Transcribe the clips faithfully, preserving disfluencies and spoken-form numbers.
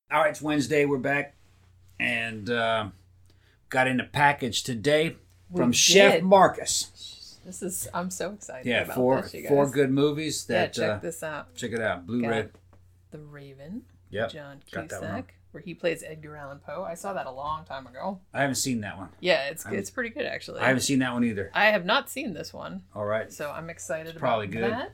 All right, it's Wednesday. We're back. And uh, got in a package today from We Chef did. Marcus. This is, I'm so excited Yeah, about four this, you guys. four good movies. Yeah, That check uh, this out. check it out. Blu-ray. Got The Raven, Yep. John got that one. Cusack, where he plays Edgar Allan Poe. I saw that a long time ago. I haven't seen that one. Yeah, it's I'm- it's pretty good, actually. I haven't seen that one either. I have not seen this one, All right. so I'm excited about probably good. that.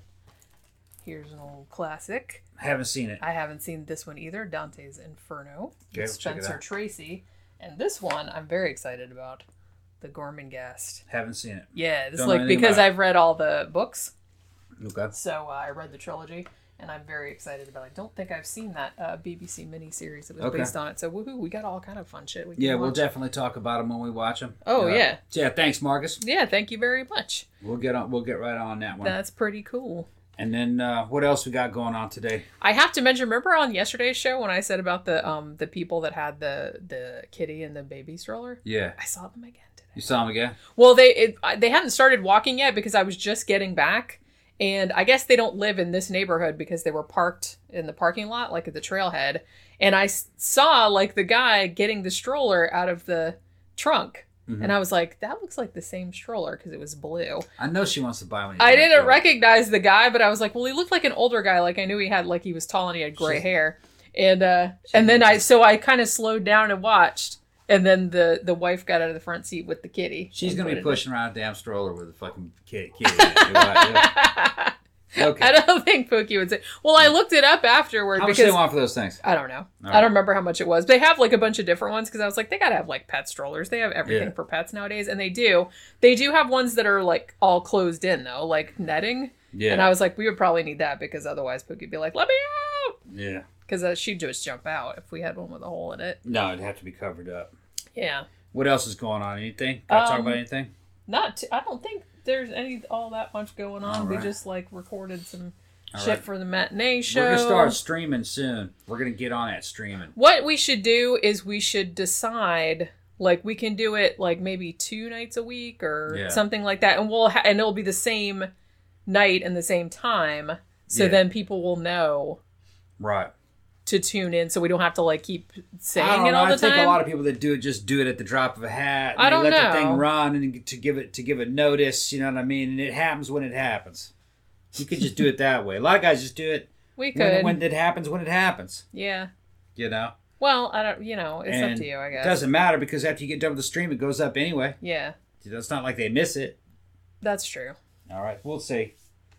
Here's an old classic. Haven't seen it. I haven't seen this one either, Dante's Inferno. Okay, with we'll check it Spencer out. Tracy. And this one I'm very excited about. The Gormenghast. Haven't seen it. Yeah, this Don't is know like anything because about it. I've read all the books. Okay. So uh, I read the trilogy, and I'm very excited about it. I don't think I've seen that uh, B B C miniseries that was Okay. based on it. So woohoo, we got all kind of fun shit. We can Yeah, we'll watch. definitely talk about them when we watch them. Oh, yeah. So yeah, thanks, Marcus. Yeah, thank you very much. We'll get on. We'll get right on that one. That's pretty cool. And then uh, what else we got going on today? I have to mention, remember on yesterday's show when I said about the um the people that had the the kitty and the baby stroller? Yeah. I saw them again today. You saw them again? Well, they it, I- they hadn't started walking yet because I was just getting back, and I guess they don't live in this neighborhood because they were parked in the parking lot, like at the trailhead. And I s- saw like the guy getting the stroller out of the trunk, Mhm. and I was like, that looks like the same stroller because it was blue. I know she wants to buy one. I didn't recognize the guy, but I was like, well, he looked like an older guy. Like I knew he had like he was tall and he had gray She's- hair, and uh, and then I so I kind of slowed down and watched. And then the, the wife got out of the front seat with the kitty. She's and gonna put be it pushing around a damn stroller with a fucking kid. kid in it. Yeah. Okay. I don't think Pookie would say. Well, I looked it up afterward How much because do they want for those things? I don't know. All I right. don't remember how much it was. They have like a bunch of different ones because I was like, they gotta have like pet strollers. They have everything Yeah. for pets nowadays, and they do. They do have ones that are like all closed in though, like netting. Yeah. And I was like, we would probably need that because otherwise Pookie'd be like, let me out, Yeah. because uh, she'd just jump out if we had one with a hole in it. No, it'd have to be covered up. Yeah. What else is going on? Anything? Got to talk Um, about anything? Not. T- I don't think there's any all that much going on. All We right. just like recorded some All shit right. for the matinee show. We're gonna start streaming soon. We're gonna get on that streaming. What we should do is we should decide, like, we can do it like maybe two nights a week or Yeah. something like that, and we'll ha- and it'll be the same night and the same time, so Yeah. then people will know Right. to tune in, so we don't have to like keep saying I don't it know. all the I think time. a lot of people that do it just do it at the drop of a hat. And I don't they let know. the thing run and to give it to give it notice. You know what I mean? And it happens when it happens. You could just do it that way. A lot of guys just do it we could, when, when it happens when it happens. yeah. You know. Well, I don't. You know, it's And up to you, I guess. It doesn't matter because after you get done with the stream, it goes up anyway. Yeah, It's not like they miss it. that's true. All right, we'll see.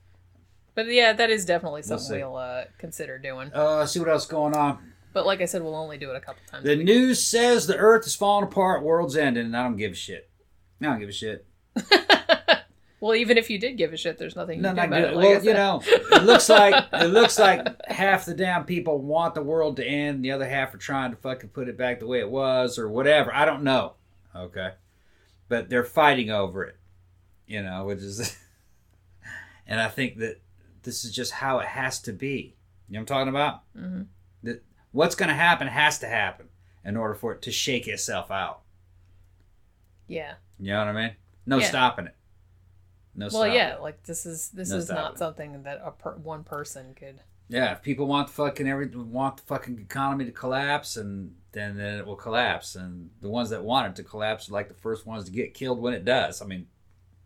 But yeah, that is definitely We'll something see. we'll, uh, consider doing. Uh, let's see what else is going on. But like I said, we'll only do it a couple times. The a week. news says the Earth is falling apart, world's ending, and I don't give a shit. I don't give a shit. Well, even if you did give a shit, there's nothing you No, can do not about good. it. Like I Well, you said. know, it looks like it looks like half the damn people want the world to end, the other half are trying to fucking put it back the way it was or whatever. I don't know. Okay, but they're fighting over it. You know, which is, and I think that this is just how it has to be. You know what I'm talking about? Mm-hmm. That what's going to happen has to happen in order for it to shake itself out. Yeah. You know what I mean? No Yeah. stopping it. No Well, stopping yeah. it. Like this is this No is stopping not it. something that a per- one person could. Yeah, if people want the fucking every want the fucking economy to collapse, and then, then it will collapse. And the ones that want it to collapse are like the first ones to get killed when it does. I mean,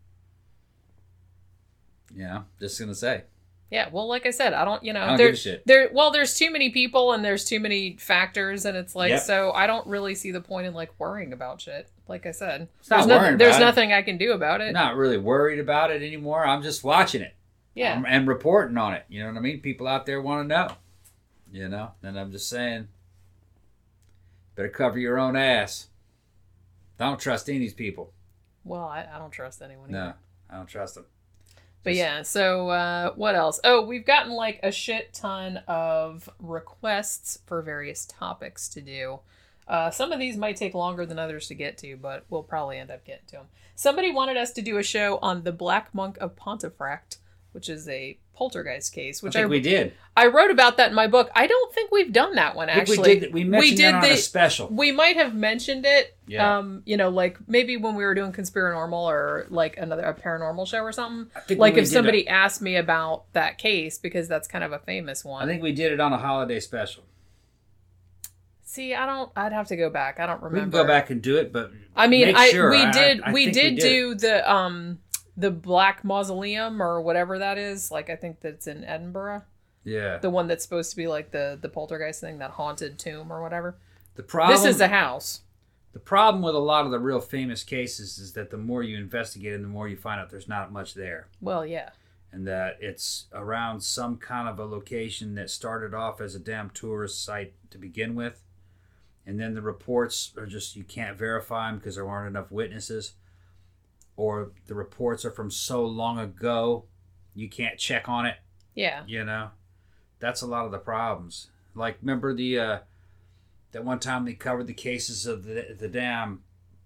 yeah, just gonna say. Yeah. Well, like I said, I don't. You know, I don't there, give a shit. there. Well, there's too many people and there's too many factors, and it's like Yep. so. I don't really see the point in like worrying about shit. Like I said, It's not there's worrying nothing. There's about it. nothing I can do about it. I'm not really worried about it anymore. I'm just watching it. Yeah. Um, and reporting on it. You know what I mean? People out there want to know. You know? And I'm just saying, better cover your own ass. I don't trust any of these people. Well, I, I don't trust anyone. No, either. I don't trust them. But Just- yeah, so uh, what else? Oh, we've gotten like a shit ton of requests for various topics to do. Uh, some of these might take longer than others to get to, but we'll probably end up getting to them. Somebody wanted us to do a show on the Black Monk of Pontefract, which is a poltergeist case, I which think I, we did. I wrote about that in my book. I don't think we've done that one, I think actually. we did. We mentioned did that on the- a special. We might have mentioned it, Yeah. um, you know, like maybe when we were doing Conspiranormal or like another a paranormal show or something. I think Like we if did somebody asked me about that case, because that's kind of a famous A, one. I think we did it on a holiday special. See, I don't. I'd have to go back. I don't remember. We can go back and do it, but I mean, make I sure. we I- did. I- I we think did we do the um the Black Mausoleum or whatever that is. Like I think that's in Edinburgh. Yeah. The one that's supposed to be like the the poltergeist thing, that haunted tomb or whatever. The problem. This is a house. The problem with a lot of the real famous cases is that the more you investigate and the more you find out there's not much there. Well, yeah. And that it's around some kind of a location that started off as a damn tourist site to begin with. And then the reports are just, you can't verify them because there weren't enough witnesses. Or the reports are from so long ago, you can't check on it. Yeah. You know? That's a lot of the problems. Like, remember the... Uh, that one time they covered the cases of the the damn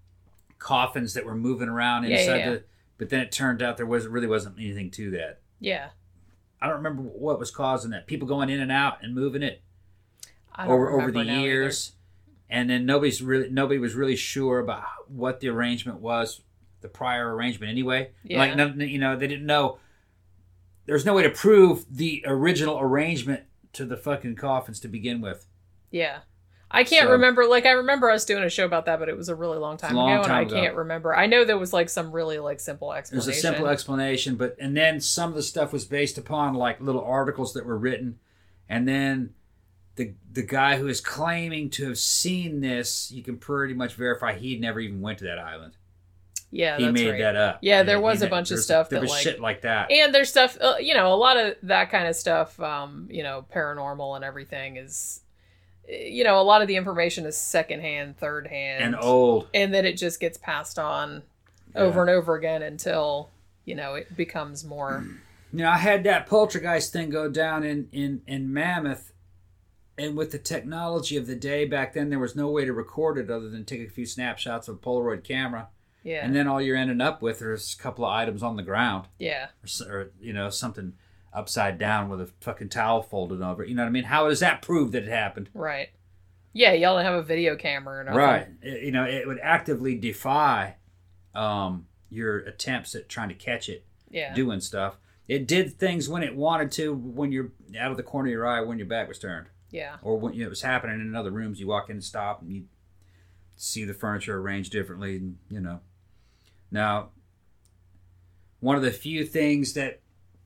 coffins that were moving around Yeah, inside yeah, yeah. the... But then it turned out there was really wasn't anything to that. Yeah. I don't remember what was causing that. People going in and out and moving it I don't over over remember the now years, and then nobody's really nobody was really sure about what the arrangement was, the prior arrangement anyway. Yeah. Like no, you know, they didn't know. There's no way to prove the original arrangement to the fucking coffins to begin with. either. Yeah. I can't So- remember. Like I remember us doing a show about that, but it was a really long time a long ago, and time I ago. can't remember. I know there was like some really like simple explanation. There's a simple explanation, but and then some of the stuff was based upon like little articles that were written, and then the the guy who is claiming to have seen this, you can pretty much verify he never even went to that island. Yeah, He that's made right. that up. Yeah, there He- was he- a bunch of there's- stuff There that, was like- shit like that. And there's stuff, uh, you know, a lot of that kind of stuff, um, you know, paranormal and everything is, you know, a lot of the information is secondhand, third hand, And old. and then it just gets passed on Yeah. over and over again until, you know, it becomes more. You know, I had that poltergeist thing go down in, in, in Mammoth, and with the technology of the day back then, there was no way to record it other than take a few snapshots of a Polaroid camera. Yeah. And then all you're ending up with is a couple of items on the ground. yeah. Or, s- or, you know, something upside down with a fucking towel folded over it. You know what I mean? How does that prove that it happened? Right. Yeah. Y'all don't have a video camera or nothing. Right. It- you know, it would actively defy um, your attempts at trying to catch it Yeah. doing stuff. It did things when it wanted to, when you're out of the corner of your eye, when your back was turned. Yeah. Or when you know, it was happening in other rooms, you walk in and stop and you see the furniture arranged differently, and you know. Now, one of the few things that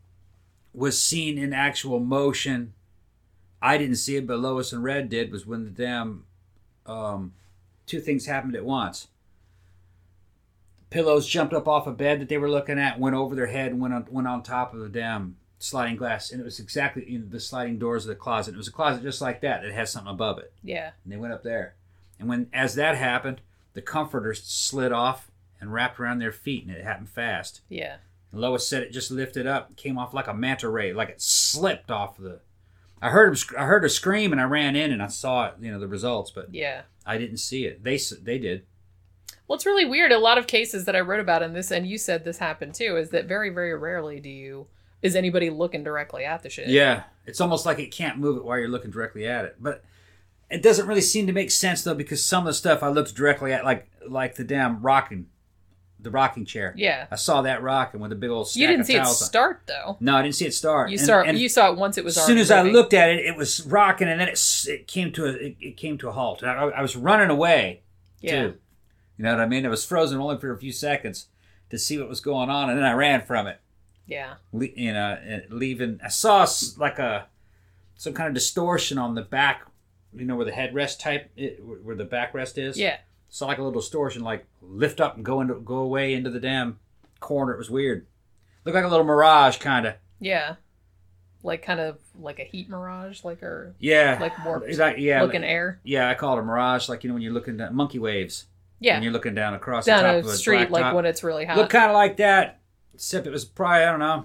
was seen in actual motion, I didn't see it, but Lois and Red did, was when the damn um, two things happened at once. Pillows jumped up off a bed that they were looking at, went over their head, and went on, went on top of the damn sliding glass, and it was exactly you know, the sliding doors of the closet. It was a closet just like that that has something above it, Yeah. and they went up there. And when as that happened, the comforter slid off and wrapped around their feet, and it happened fast. Yeah. And Lois said it just lifted up, came off like a manta ray, like it slipped off the. I heard him. sc- I heard her scream, and I ran in and I saw it. You know the results, but Yeah. I didn't see it. They s- they did. Well, it's really weird. A lot of cases that I wrote about in this, and you said this happened too, is that very, very rarely do you is anybody looking directly at the shit. Yeah, it's almost like it can't move it while you're looking directly at it. But it doesn't really seem to make sense though, because some of the stuff I looked directly at, like like the damn rocking, the rocking chair. Yeah. I saw that rocking with a big old stack You didn't of see it towels on- start though. No, I didn't see it start. You And- saw and you saw it once it was as soon already as I moving. looked at it, it was rocking, and then it s- it came to a it, it came to a halt. And I, I was running away Yeah. too. You know what I mean? It was frozen only for a few seconds to see what was going on, and then I ran from it. Yeah. Le- you know, and leaving. I saw s- like a some kind of distortion on the back. You know where the headrest type, it, where the backrest is. Yeah. Saw like a little distortion, like lift up and go into go away into the damn corner. It was weird. Looked like a little mirage, kind of. Yeah. Like kind of like a heat mirage, like or Yeah. like warped Like, yeah. looking like- air. Yeah, I call it a mirage. Like you know when you're looking at monkey waves. Yeah. When you're looking down across Down the top a of a street, like blacktop. when it's really hot. Looked kind of like that, except it was probably, I don't know,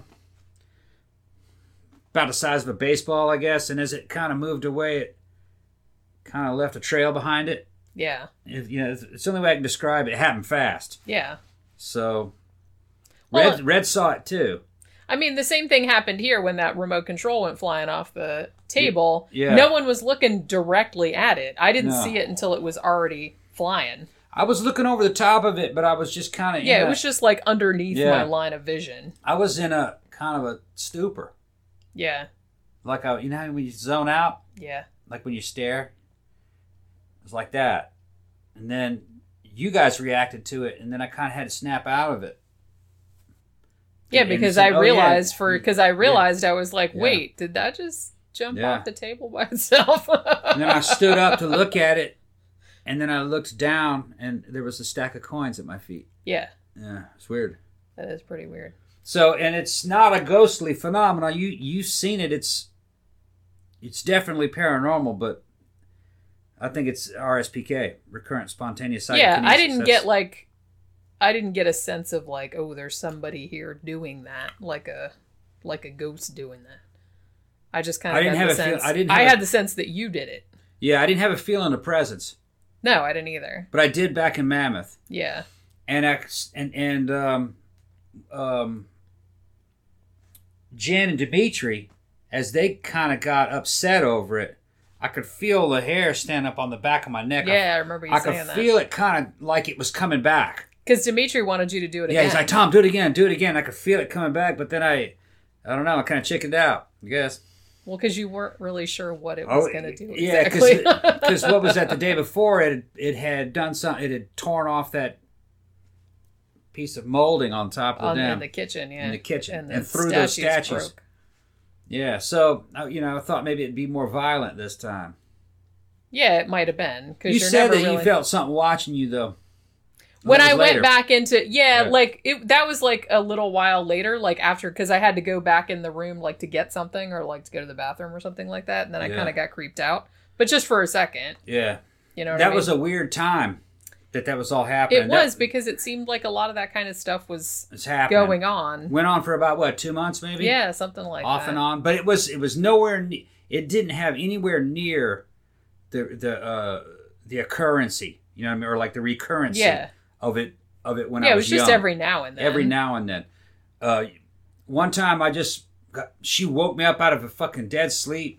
about the size of a baseball, I guess. And as it kind of moved away, it kind of left a trail behind it. Yeah. It, you know, it's, it's the only way I can describe it. It happened fast. Yeah. So, Well, Red, Red saw it too. I mean, the same thing happened here when that remote control went flying off the table. Yeah. No one was looking directly at it. I didn't No. see it until it was already flying. I was looking over the top of it, but I was just kind of Yeah, it was just like underneath Yeah. my line of vision. I was in a kind of a stupor. Yeah. Like, I, you know how when you zone out? Yeah. Like when you stare? was like that. And then you guys reacted to it, and then I kind of had to snap out of it. Yeah, And- and because said, I "Oh, realized yeah." for because I realized I was like, Yeah. wait, did that just jump Yeah. off the table by itself? And then I stood up to look at it, and then I looked down, and there was a stack of coins at my feet. Yeah, Yeah, it's weird. that is pretty weird. So, and it's not a ghostly phenomenon. You you've seen it. It's it's definitely paranormal, but I think it's R S P K, recurrent spontaneous psychokinesis. Yeah, I didn't That's- get like, I didn't get a sense of like, oh, there's somebody here doing that, like a, like a ghost doing that. I just kind I of didn't had have the a feel- sense. I didn't I have a- had the sense that you did it. Yeah, I didn't have a feeling of presence, No, I didn't either. but I did back in Mammoth, Yeah, and I, and and um, um, Jen and Dimitri, as they kind of got upset over it, I could feel the hair stand up on the back of my neck. yeah, I remember you I saying could that. feel it kind of like it was coming back. Because Dimitri wanted you to do it Yeah, again. he's like, Tom, do it again, do it again. I could feel it coming back, but then I, I don't know, I kind of chickened out, I guess. Well, because you weren't really sure what it was Oh, going to do yeah, exactly. because what was that the day before? It had, it had done something. It had torn off that piece of molding on top of On, the dam in the kitchen, yeah. in the kitchen and, and, the through those statues statues. broke. Yeah, so uh, you know, I thought maybe it'd be more violent this time. Yeah, it might have been. Because You you're said never that really... you felt something watching you though. When That I was went later. back into yeah, Yeah. like it that was like a little while later, like after because I had to go back in the room like to get something or like to go to the bathroom or something like that, and then I Yeah. kind of got creeped out, but just for a second, Yeah, you know. What that I mean? was a weird time that that was all happening. It was That- because it seemed like a lot of that kind of stuff was it's happening. going on. Went on for about what two months maybe. Yeah, something like off that. and on, but it was it was nowhere. Ne- it didn't have anywhere near the the uh, the occurrency. You know what I mean, or like the recurrency Yeah. of it of it when Yeah, I it was was just young. every now and then. Every now and then. Uh, one time I just got, she woke me up out of a fucking dead sleep.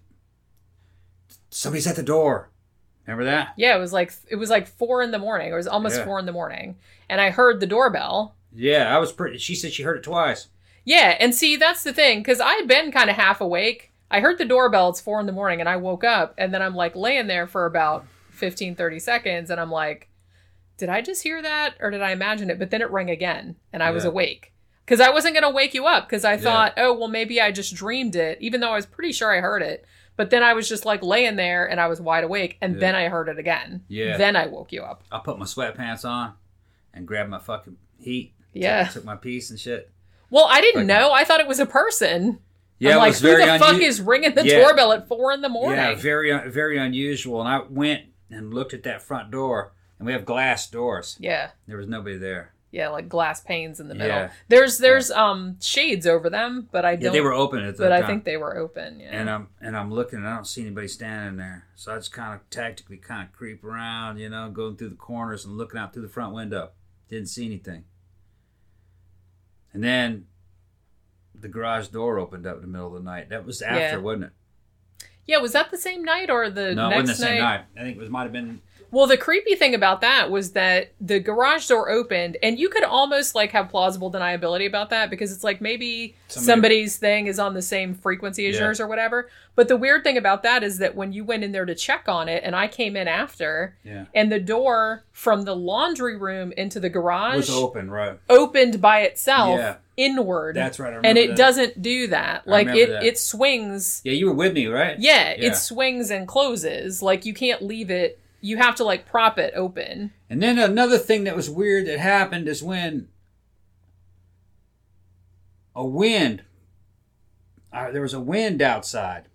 Somebody's at the door. Remember that? Yeah, it was like it was like four in the morning. It was almost Yeah. four in the morning, and I heard the doorbell. Yeah, I was pretty. She said she heard it twice. Yeah, and see, that's the thing, because I had been kind of half awake. I heard the doorbell, it's four in the morning, and I woke up, and then I'm like laying there for about fifteen, thirty seconds, and I'm like, did I just hear that, or did I imagine it? But then it rang again, and I was Yeah. awake. Because I wasn't going to wake you up, because I Yeah. thought, oh, well, maybe I just dreamed it, even though I was pretty sure I heard it. But then I was just like laying there, and I was wide awake, and Yeah. then I heard it again. Yeah. Then I woke you up. I put my sweatpants on and grabbed my fucking heat. Yeah. Took, took my piece and shit. Well, I didn't Like- know. I thought it was a person. Yeah, I'm it like, was who very the fuck unu- is ringing the Yeah. doorbell at four in the morning? Yeah, very un- very unusual. And I went and looked at that front door, and we have glass doors. Yeah. There was nobody there. Yeah, like glass panes in the middle. Yeah. There's there's um shades over them, but I Yeah, don't. they were open at the but time. I think they were open. Yeah. And I'm and I'm looking, and I don't see anybody standing there. So I just kind of tactically kind of creep around, you know, going through the corners and looking out through the front window. Didn't see anything. And then the garage door opened up in the middle of the night. That was after, Yeah. wasn't it? yeah, was that the same night or the No, it next wasn't the same night? night. I think it was might have been. Well, the creepy thing about that was that the garage door opened, and you could almost like have plausible deniability about that because it's like maybe Somebody- somebody's thing is on the same frequency as Yeah. yours or whatever. But the weird thing about that is that when you went in there to check on it, and I came in after, Yeah. and the door from the laundry room into the garage Was open, right? opened by itself Yeah. inward. That's right. I remember and it that. doesn't do that. I Like remember it, that. it swings. Yeah, you were with me, right? Yeah, Yeah. it swings and closes. Like you can't leave it. You have to like prop it open. And then another thing that was weird that happened is when a wind, uh, there was a wind outside.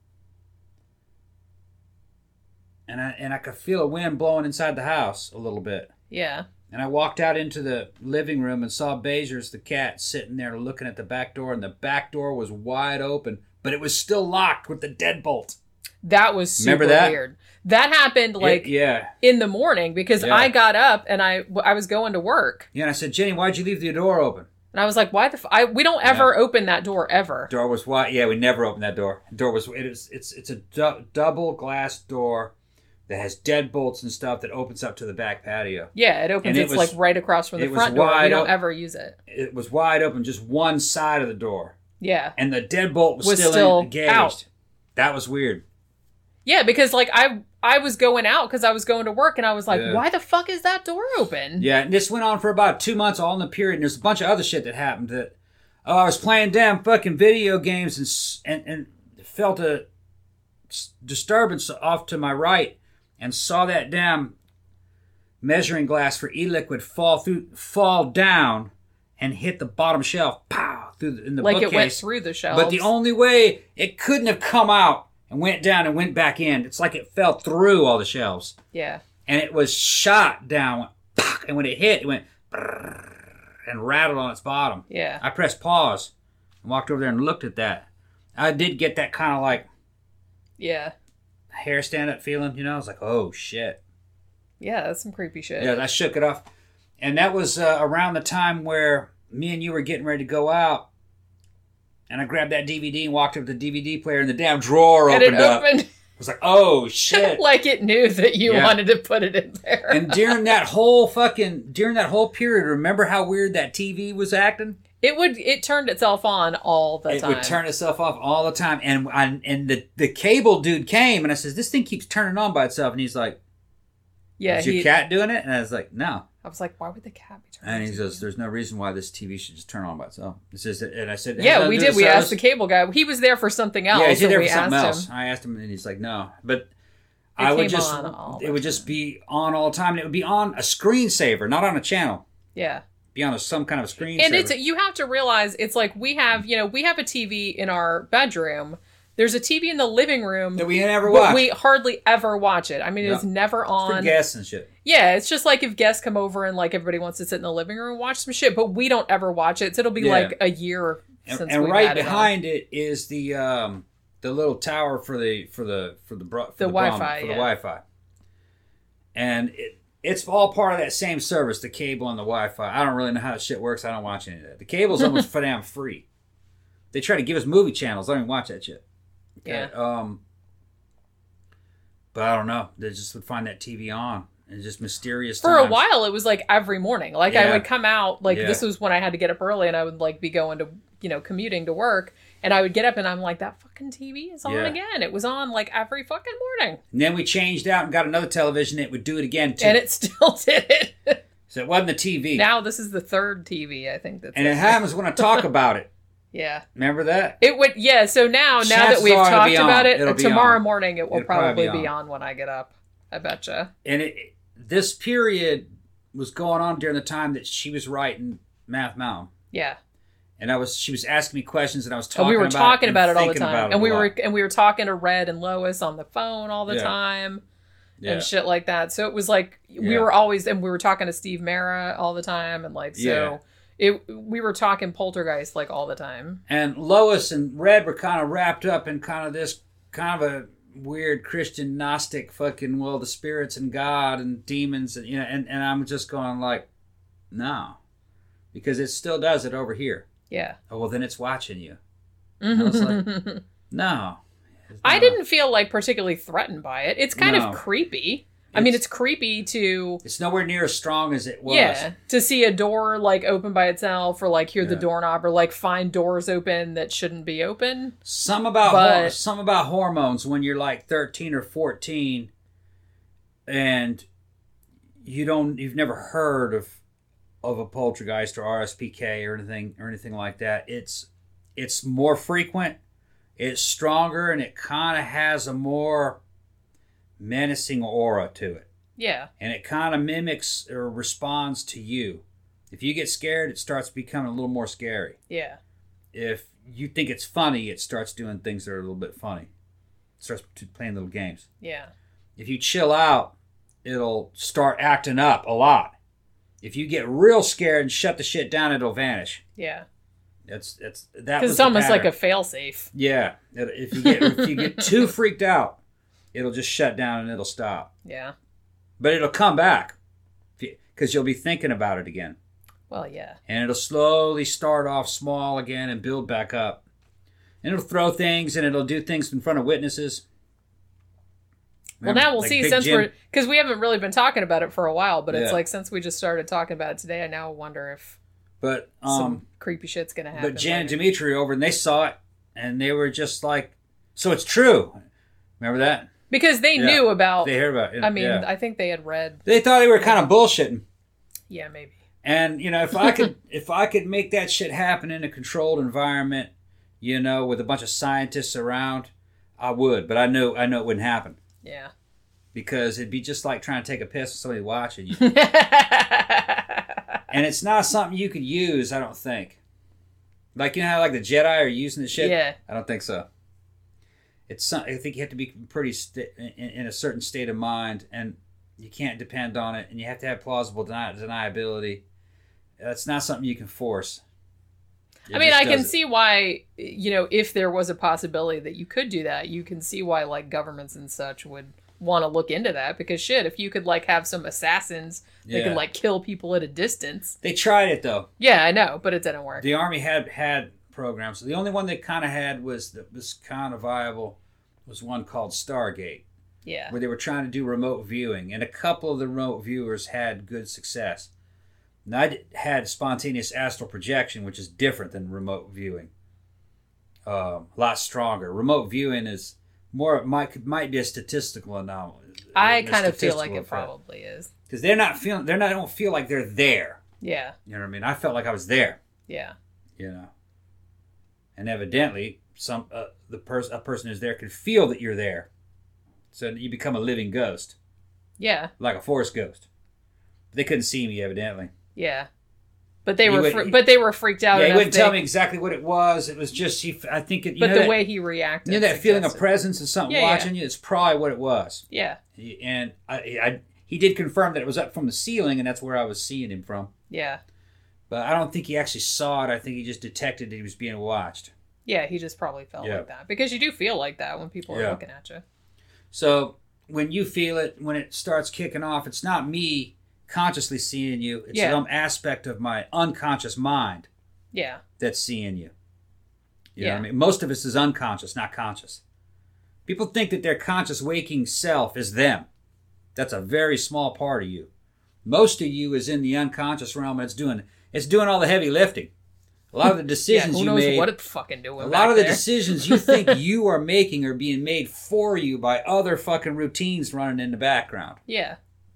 And I, and I could feel a wind blowing inside the house a little bit. Yeah. And I walked out into the living room and saw Bezers, the cat, sitting there looking at the back door. And the back door was wide open, but it was still locked with the deadbolt. That was super Remember that? weird. That happened like It- yeah. in the morning because Yeah. I got up and I I was going to work. Yeah, and I said, Jenny, why'd you leave the door open? And I was like, why the f- I we don't ever open that door ever. Door was wide. Yeah, we never opened that door. Door was it is it's it's a du- double glass door that has deadbolts and stuff that opens up to the back patio. Yeah, it opens. And it It's was- like right across from the it was front door. We wide don't op- ever use it. It was wide open, just one side of the door, Yeah. and the deadbolt was, Was still, still engaged. out. That was weird. Yeah, because like I I was going out because I was going to work, and I was like, Yeah. why the fuck is that door open? Yeah, and this went on for about two months, all in the period. And there's a bunch of other shit that happened. That oh, I was playing damn fucking video games and s- and, and felt a s- disturbance off to my right, and saw that damn measuring glass for e-liquid fall through, fall down, and hit the bottom shelf, pow, through the, in the Like bookcase. it went through the shelves. But the only way it couldn't have come out and went down and went back in. It's like it fell through all the shelves. Yeah. And it was shot down. And when it hit, it went and rattled on its bottom. Yeah. I pressed pause and walked over there and looked at that. I did get that kind of like Yeah. hair stand up feeling, you know? I was like, oh shit. Yeah, that's some creepy shit. Yeah, I shook it off. And that was uh, around the time where me and you were getting ready to go out. And I grabbed that D V D and walked up to the D V D player, and the damn drawer And opened it up. opened. I was like, oh shit. Like it knew that you Yeah. wanted to put it in there. And during that whole fucking, during that whole period, remember how weird that T V was acting? It would. It turned itself on all the It time. would turn itself off all the time. And I, and the, the cable dude came, and I says, this thing keeps turning on by itself. And he's like, Yeah. is your He, cat doing it? And I was like, no. I was like, why would the cat be turning? And he on? says, there's no reason why this T V should just turn on by itself. It says, and I said, has Yeah, nothing we to do did. with We service? asked the cable guy. He was there for something else. Yeah, he's so there we for something asked else. him. I asked him, and he's like, no. But It I would came just, on all it the would just be on all the time. And it would be on a screensaver, not on a channel. Yeah. Be on a, some kind of screensaver. And it's you have to realize it's like we have you know we have a T V in our bedroom. There's a T V in the living room that we never but watch. we hardly ever watch it. I mean, Yep. it's never for on. guests and shit. Yeah, it's just like if guests come over and like everybody wants to sit in the living room and watch some shit, but we don't ever watch it. So it'll be Yeah. like a year And, since and we've right had it on. behind it is the um, the little tower for the for the for the bro- for The the, brom- Wi-Fi, for yeah. the Wi-Fi, and it, it's all part of that same service, the cable and the Wi-Fi. I don't really know how that shit works. I don't watch any of that. The cable's almost for damn free. They try to give us movie channels. I don't even watch that shit. Yeah. Um. But I don't know. They just would find that T V on. And just mysterious For times. a while, it was like every morning. Like I Yeah. would come out, like Yeah. this was when I had to get up early, and I would like be going to you know commuting to work, and I would get up and I'm like, that fucking T V is on Yeah. again. It was on like every fucking morning, And then we changed out and got another television. It would do it again too. and it still did it. So it wasn't the T V. Now this is the third T V I think that's and it happens when I talk about it. yeah. Remember that? It would yeah. So now now that Chances we've are it'll talked be on. about it, It'll be tomorrow on. morning it will It'll probably probably be be on. on when I get up. I betcha. And it, this period was going on during the time that she was writing Math Mountain. Yeah. And I was, she was asking me questions, and I was And talking. we were about talking it about it all the thinking about time, it and a we lot. were and we were talking to Red and Lois on the phone all the Yeah. time. yeah. And shit like that. So it was like we Yeah. were always, and we were talking to Steve Mara all the time, and like so it. We were talking Poltergeist like all the time. And Lois and Red were kind of wrapped up in kind of this kind of a weird Christian Gnostic fucking, well, the spirits and God and demons, and you know, and, and I'm just going like, no, because it still does it over here. Yeah. Oh well, then it's watching you. I was like, no. I No. didn't feel like particularly threatened by it. It's kind No. of creepy. I mean, It's- it's creepy to It's nowhere near as strong as it was. yeah to see a door like open by itself, or like hear the Yeah. doorknob, or like find doors open that shouldn't be open. Some about But- hor- some about hormones when you're like thirteen or fourteen, and you don't you've never heard of of a poltergeist or R S P K or anything or anything like that. It's it's more frequent, it's stronger, and it kind of has a more menacing aura to it. Yeah. And it kind of mimics or responds to you. If you get scared, it starts becoming a little more scary. Yeah. If you think it's funny, it starts doing things that are a little bit funny. It starts t- playing little games. Yeah. If you chill out, it'll start acting up a lot. If you get real scared and shut the shit down, it'll vanish. Yeah. That's that's that. Because was it's the almost like pattern. a failsafe. yeah. It- If you get if you get too freaked out, it'll just shut down and it'll stop. Yeah. But it'll come back because you'll be thinking about it again. Well, yeah. And it'll slowly start off small again and build back up. And it'll throw things and it'll do things in front of witnesses. Well, Remember, now we'll like see Big since Jim? we're because we haven't really been talking about it for a while, but it's Yeah. like since we just started talking about it today, I now wonder if But some um, creepy shit's gonna happen. but Jan and later. Dimitri over and they saw it and they were just like, so it's true. Remember that? Because they Yeah. knew about... They heard about it. I mean, yeah. I think they had read... They thought they were kind of bullshitting. Yeah, maybe. And, you know, if I could if I could make that shit happen in a controlled environment, you know, with a bunch of scientists around, I would. But I know I know it wouldn't happen. Yeah. Because it'd be just like trying to take a piss with somebody watching you. And it's not something you could use, I don't think. Like, you know how like the Jedi are using the shit? Yeah. I don't think so. It's some, I think you have to be pretty st- in, in a certain state of mind, and you can't depend on it, and you have to have plausible deni- deniability. That's not something you can force. It I mean, just I can doesn't. see why, you know, if there was a possibility that you could do that, you can see why, like, governments and such would want to look into that. Because, shit, if you could, like, have some assassins that Yeah. could, like, kill people at a distance. They tried it, though. Yeah, I know, but it didn't work. The Army had had programs. The only one they kind of had was that was kind of viable was one called Stargate, Yeah. where they were trying to do remote viewing, and a couple of the remote viewers had good success. And I had spontaneous astral projection, which is different than remote viewing. Um, a lot stronger. Remote viewing is more might might be a statistical anomaly. I a kind of feel like statistical it effect. probably is. Because they're not feeling. They're not. They don't feel like they're there. Yeah. You know what I mean? I felt like I was there. Yeah. You know. And evidently, some uh, the person a person who's there can feel that you're there, so you become a living ghost, Yeah. like a force ghost. They couldn't see me, evidently. Yeah. But they He were, would- fre- but they were freaked out. Yeah, he enough wouldn't they- tell me exactly what it was. It was just he. I think it. You But know the that, way he reacted. you know that feeling of suggested- presence and something Yeah, yeah. watching you. It's probably what it was. Yeah. He, and I, I, he did confirm that it was up from the ceiling, and that's where I was seeing him from. Yeah. But I don't think he actually saw it. I think he just detected that he was being watched. Yeah, he just probably felt Yeah. like that. Because you do feel like that when people are Yeah. looking at you. So when you feel it, when it starts kicking off, it's not me consciously seeing you. It's Yeah. some aspect of my unconscious mind Yeah. that's seeing you. You know Yeah. what I mean? Most of us is unconscious, not conscious. People think that their conscious waking self is them. That's a very small part of you. Most of you is in the unconscious realm, and it's doing it's doing all the heavy lifting. A lot of the Yeah, decisions who you knows made, what it's fucking doing a back lot of the there. decisions you think you are making are being made for you by other fucking routines running in the background, Yeah.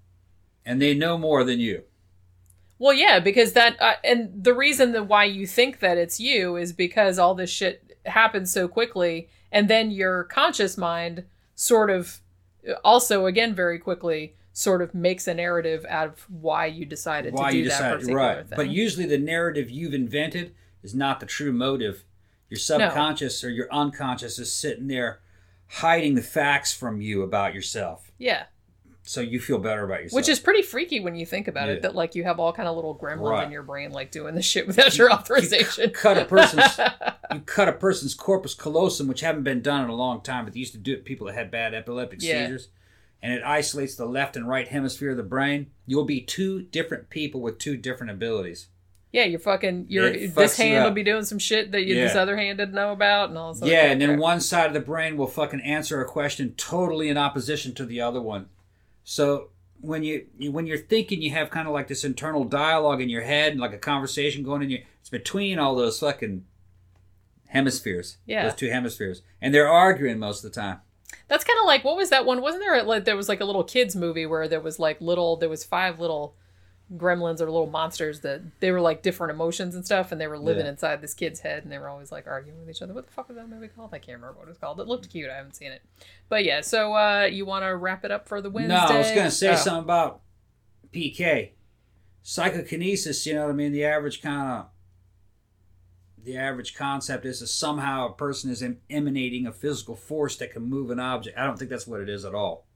and they know more than you. Well, yeah, because that, uh, and the reason that why you think that it's you is because all this shit happens so quickly, and then your conscious mind sort of, also again very quickly, sort of makes a narrative out of why you decided Why to do you that decided, particular right? thing. But usually the narrative you've invented is not the true motive. Your subconscious or your unconscious is sitting there hiding the facts from you about yourself, Yeah. so you feel better about yourself. Which is pretty freaky when you think about Yeah. it, that like you have all kind of little gremlins Right. in your brain like doing the shit without your authorization. cut a person's you cut a person's corpus callosum, which haven't been done in a long time, but they used to do it to people that had bad epileptic Yeah. seizures, and it isolates the left and right hemisphere of the brain. You'll be two different people with two different abilities. Yeah, you're fucking. Your It this fucks you hand will up. be doing some shit that you, this Yeah. other hand didn't know about, and all this. other Yeah, kind and of then crap. one side of the brain will fucking answer a question totally in opposition to the other one. So when you, you when you're thinking, you have kind of like this internal dialogue in your head, and like a conversation going in your. It's between all those fucking hemispheres. Yeah. Those two hemispheres, and they're arguing most of the time. That's kind of like, what was that one? Wasn't there like there was like a little kids movie where there was like little there was five little gremlins or little monsters that they were like different emotions and stuff, and they were living Yeah. inside this kid's head, and they were always like arguing with each other. What the fuck was that movie called? I can't remember what it was called. It looked cute. I haven't seen it, but yeah. So uh, you want to wrap it up for the Wednesday? No, I was gonna say Oh. something about P K, psychokinesis. You know what I mean? The average kind of the average concept is that somehow a person is em- emanating a physical force that can move an object. I don't think that's what it is at all.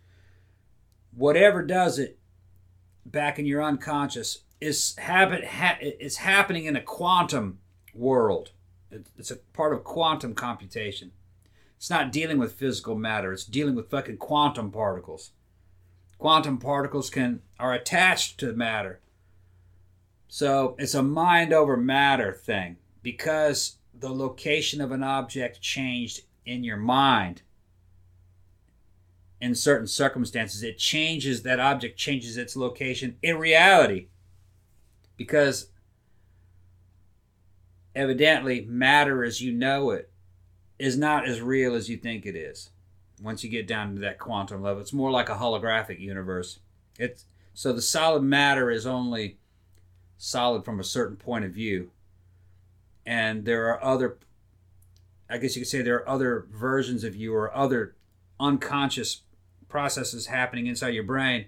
Whatever does it back in your unconscious is habit. Ha- it's happening in a quantum world. It- It's a part of quantum computation. It's not dealing with physical matter. It's dealing with fucking quantum particles. Quantum particles can are attached to matter. So it's a mind over matter thing. Because the location of an object changed in your mind in certain circumstances, it changes, that object changes its location in reality. Because evidently matter as you know it is not as real as you think it is. Once you get down to that quantum level, it's more like a holographic universe. It's so the solid matter is only solid from a certain point of view, and there are other, I guess you could say there are other versions of you or other unconscious processes happening inside your brain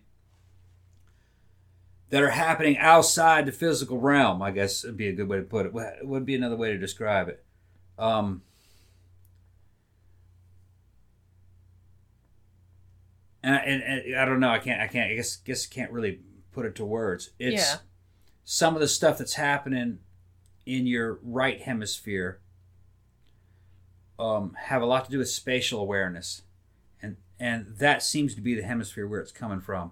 that are happening outside the physical realm. I guess would be a good way to put it. What would be another way to describe it? Um, and, and, and I don't know. I can't. I can't. I guess. Guess can't really put it to words. It's Yeah. some of the stuff that's happening in your right hemisphere um, have a lot to do with spatial awareness, and and that seems to be the hemisphere where it's coming from.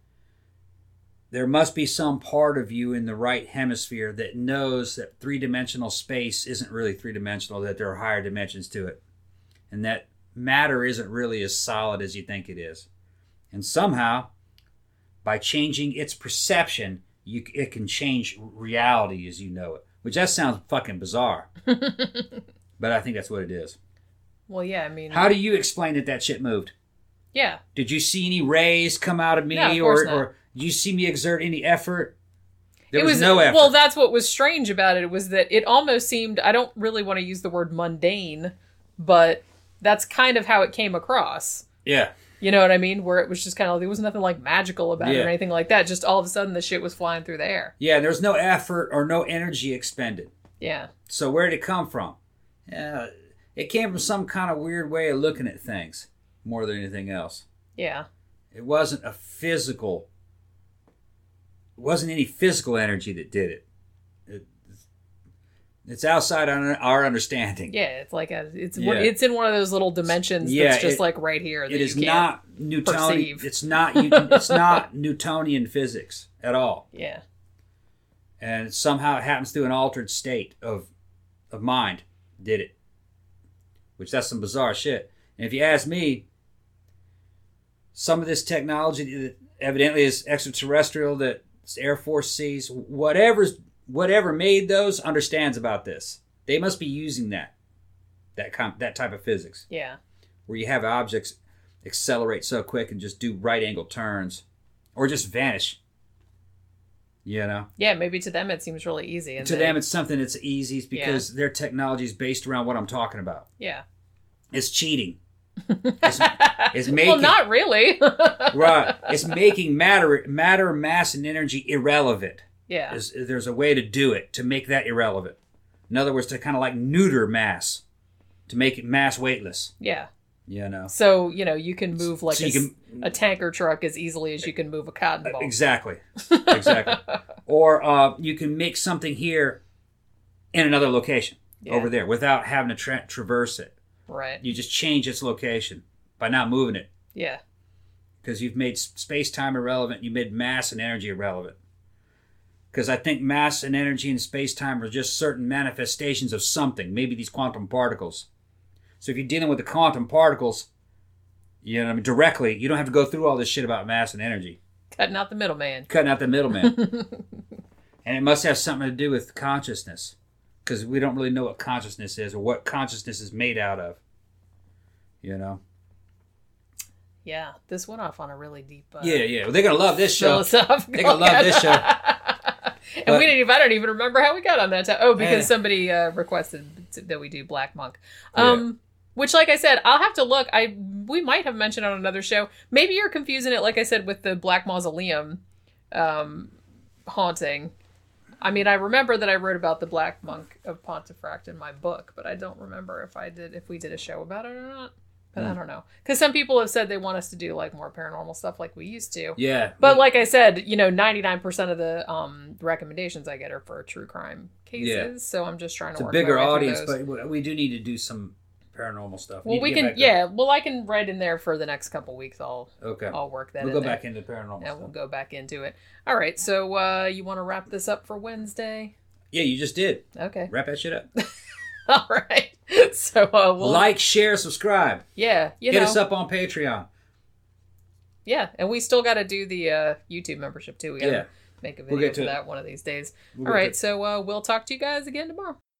There must be some part of you in the right hemisphere that knows that three-dimensional space isn't really three-dimensional, that there are higher dimensions to it, and that matter isn't really as solid as you think it is. And somehow, by changing its perception, you, it can change reality as you know it, which that sounds fucking bizarre. But I think that's what it is. Well, yeah, I mean... How do you explain that that shit moved? Yeah. Did you see any rays come out of me? No, of course or, not. or did you see me exert any effort? There it was, was no effort. Well, that's what was strange about it, was that it almost seemed... I don't really want to use the word mundane, but that's kind of how it came across. Yeah. You know what I mean? Where it was just kind of... There was nothing like magical about it Yeah. or anything like that. Just all of a sudden the shit was flying through the air. Yeah, there was no effort or no energy expended. Yeah. So where did it come from? Yeah, it came from some kind of weird way of looking at things more than anything else. Yeah. It wasn't a physical... It wasn't any physical energy that did it. it it's outside our, our understanding. Yeah, it's like a... It's Yeah. it's in one of those little dimensions Yeah, that's just it- like right here. That It is you can't not Newtonian. perceive. It's not. It's not Newtonian physics at all. Yeah. And somehow it happens through an altered state of of mind. Did it? Which that's some bizarre shit. And if you ask me, some of this technology that evidently is extraterrestrial, that Air Force sees, whatever's whatever made those understands about this. They must be using that that com- that type of physics Yeah. where you have objects accelerate so quick and just do right angle turns or just vanish. You know, Yeah, maybe to them it seems really easy. And to they- them it's something that's easy because their technology is based around what I'm talking about. Yeah. It's cheating. It's, it's making well, not really. right. It's making matter, matter, mass, and energy irrelevant. Yeah. There's, there's a way to do it to make that irrelevant. In other words, to kind of like neuter mass, to make it mass weightless. Yeah. You know. So, you know, you can move like So a, you s- can- a tanker truck as easily as you can move a cotton ball. Exactly. Exactly. Or uh, you can make something here in another location Yeah. over there without having to tra- traverse it. Right. You just change its location by not moving it Yeah. because you've made space time irrelevant. You made mass and energy irrelevant. Because I think mass and energy and space time are just certain manifestations of something. Maybe these quantum particles. So if you're dealing with the quantum particles, you know, I mean, directly, you don't have to go through all this shit about mass and energy. Cutting out the middleman. Cutting out the middleman. And it must have something to do with consciousness. Because we don't really know what consciousness is or what consciousness is made out of. You know? Yeah. This went off on a really deep... Uh, Yeah, yeah. Well, they're going to love this show. philosophical. They're going to love this show. and But- we didn't even, I don't even remember how we got on that. To- oh, because Yeah. somebody uh, requested that we do Black Monk. Um, Which, like I said, I'll have to look. I We might have mentioned on another show. Maybe you're confusing it, like I said, with the Black Mausoleum um, haunting. I mean, I remember that I wrote about the Black Monk of Pontefract in my book, but I don't remember if I did, if we did a show about it or not. But I don't know. Because some people have said they want us to do, like, more paranormal stuff like we used to. Yeah. But like I said, you know, ninety-nine percent of the um, recommendations I get are for true crime cases. Yeah. So I'm just trying to It's a work bigger my way through audience, those. but we do need to do some paranormal stuff. Well, Need to we get can, back to- yeah. Well, I can write in there for the next couple weeks. I'll, Okay. I'll work that. We'll in go there. back into paranormal And stuff. we'll go back into it. All right. So uh, you want to wrap this up for Wednesday? Yeah, you just did. Okay. Wrap that shit up. All right. So uh, we'll Like, share, subscribe. Yeah. You Hit know. us up on Patreon. Yeah, and we still got to do the uh, YouTube membership too. We got to Yeah. make a We'll video get to for it. that one of these days. We'll All get right. to- So uh, we'll talk to you guys again tomorrow.